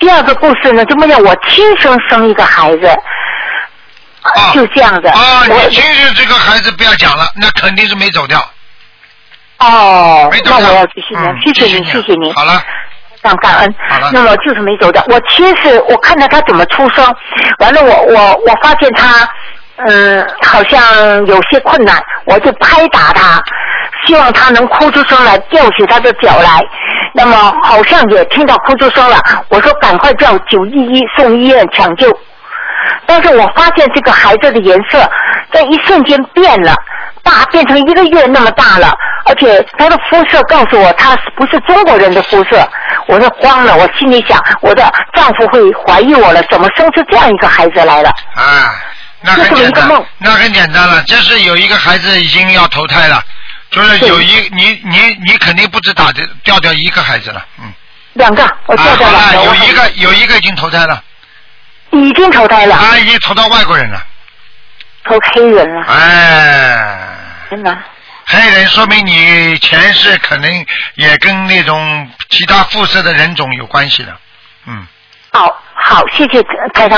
第二个故事呢，就梦见我亲生生一个孩子，就这样的。 你亲生这个孩子不要讲了，那肯定是没走掉。 哦， 没走掉。 那我要继续念，谢谢您，谢谢您。 好了。 感恩。 好了。 那么就是没走掉。我亲是我看到他怎么出生，完了我发现他好像有些困难，我就拍打他，希望他能哭出声来，吊起他的脚来。那么好像也听到哭出声了，我说赶快叫911送医院抢救。但是我发现这个孩子的颜色在一瞬间变了，变成1个月那么大了，而且他的肤色告诉我他不是中国人的肤色，我就慌了，我心里想我的丈夫会怀疑我了，怎么生出这样一个孩子来了？ 那很简单，那很简单了，这是有一个孩子已经要投胎了，就是有你肯定不止掉掉一个孩子了 ，2个，我掉掉2个， 有一个已经投胎了， 已经投胎了， 已经投到外国人了， 投黑人了，真的。 黑人说明你前世可能也跟那种其他肤色的人种有关系的， 好，谢谢台长。